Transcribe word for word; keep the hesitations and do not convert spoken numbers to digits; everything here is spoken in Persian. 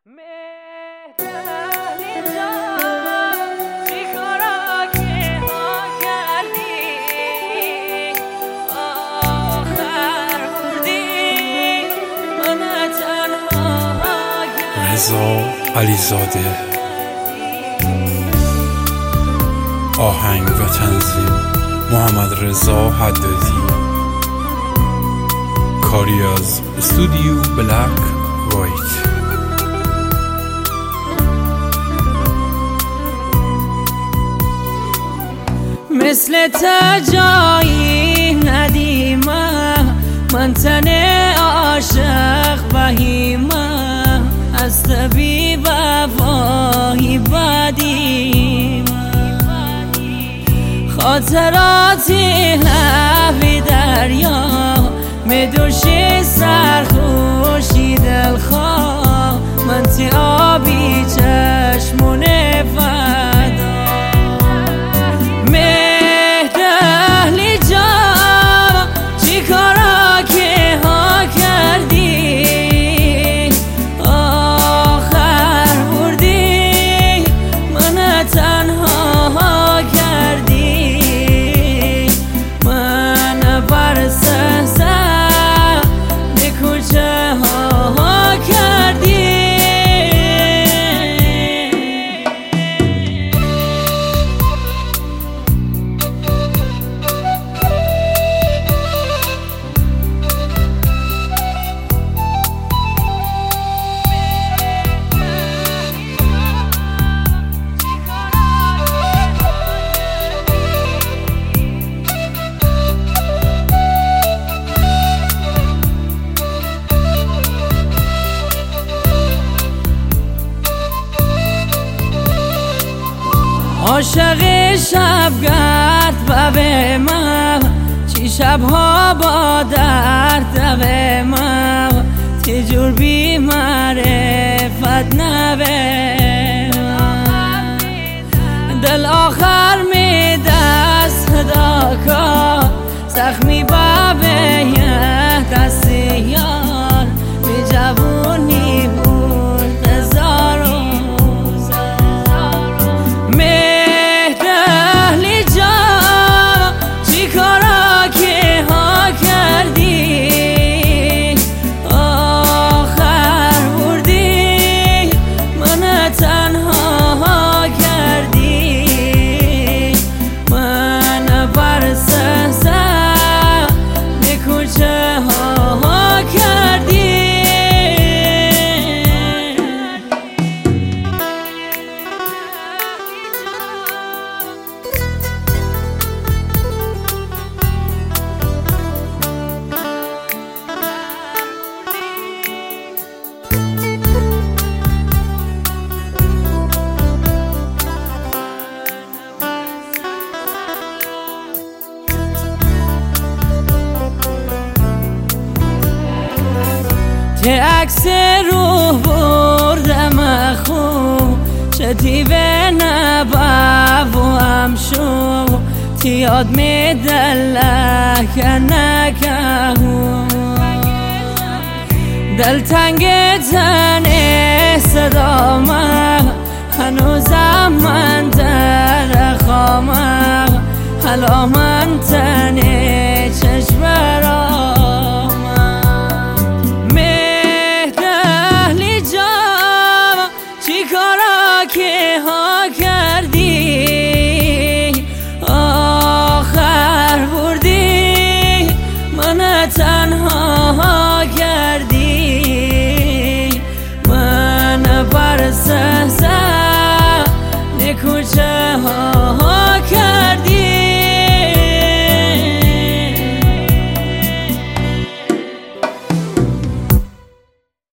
رضا علیزاده. آهنگ و تنظیم محمد رضا حدادی. کاری از استودیو بلک وایت. مثل تجایی ندیمه من تن عاشق بهیمه از طبیب وفایی بدیم خاطراتی لبی دریا میدوشی سرخوشی دلخواه من تی آبی چشمون فدا مهدهلی جا چی کارا که ها کردی آخر بردی من تنها کردی من برسه سر به کوچه ها کردی عاشق شبگرد به من چی شبها با درد به من تی جور بی معرفت نبه دل آخر می دست داکا زخمی بابه یه دستی یار می جوونی بود هزارو چه عکس روح بردم خوب چه تیوه نباب و همشو تی یاد می دلک نکهو دل تنگ تن صدامه هنوزم من در خامه حالا من تن